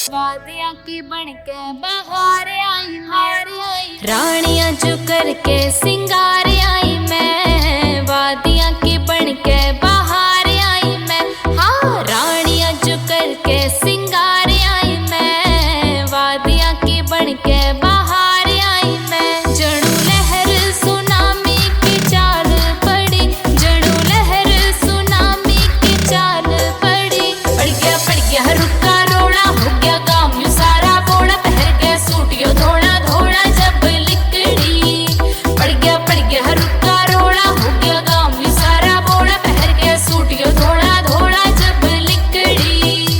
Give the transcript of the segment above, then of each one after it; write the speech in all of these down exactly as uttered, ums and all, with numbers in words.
वादियां की बनके बहार आई मैं, रानियां जो करके सिंगार आई मैं, वादियां की बनके बहार आई मैं। हाँ, रानियां जो करके सिंगार आई मैं, वादियां की बनके बहार आई मैं। जड़ू लहर सुनामी की चाल पड़ी, जड़ू लहर सुनामी की चाल पड़ी। पड़ गया पड़ गया रुका रोड़ा, हो गया काम यू सारा बोड़ा, पहर के सूट यो धोड़ा धोड़ा जब लिकड़ी। पड़ गया पड़ गया रुका रोड़ा, हो गया काम यू सारा बोड़ा, पहर के सूट यो धोड़ा धोड़ा जब लिकड़ी।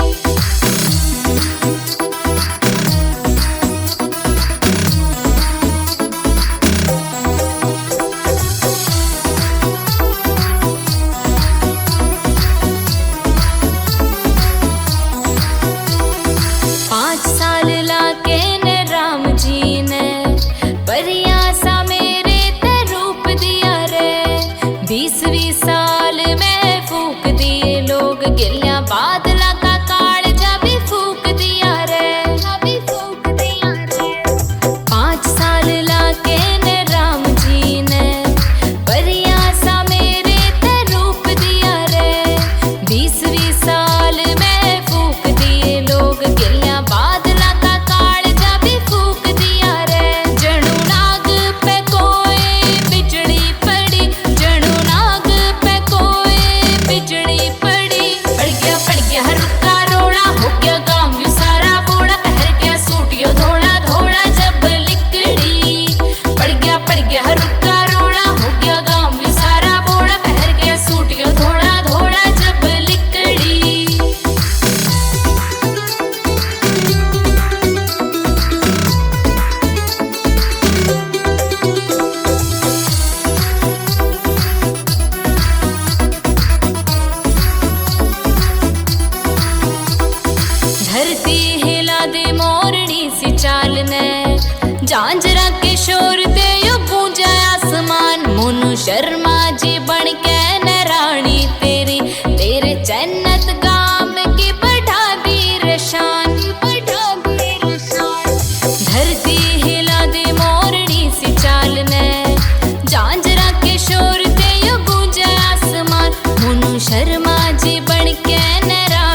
पाँच साल लाके ने राम जी ने परियां सा मेरे ते रूप दिया रे। बीसवीं साल में फूक दिए लोग, गिलिया बादला का कालजा भी फूक दिया रे, भी फूक दिया रे। पाँच साल लाके ने राम जी ने परियां सा मेरे ते रूप दिया रे। बीसवीं साल में फूक दिए लोग, गिलिया बादला का कालजा भी फूक दिया रे। जड़ू नाग पे कोई बिजली पड़ी, जड़ू नाग पे कोई बिजली पड़ी। पड़ गया पड़ गया रुका रोड़ा, हो गया काम यू सारा बोड़ा, पहर के सूट यो धोड़ा धोड़ा जब लिकड़ी। पड़ गया पड़ गया रुका रोड़ा, हो गया काम यू सारा बोड़ा, पहर के सूट यो धोड़ा धोड़ा जब लिकड़ी। धरती हिला दे मोरनी सी चाल ने, झांझरा के शोर दे यो गूंजा आसमान। मोनू शर्मा जी बन के न रानी तेरी, तेरे जन्नत गाम की बढ़ा दी रशान, बढ़ा दी रशान। धरती हिला दे मोरनी सी चाल ने, झांझरा के शोर दे यो गूंजा आसमान। मोनू शर्मा जी बन के न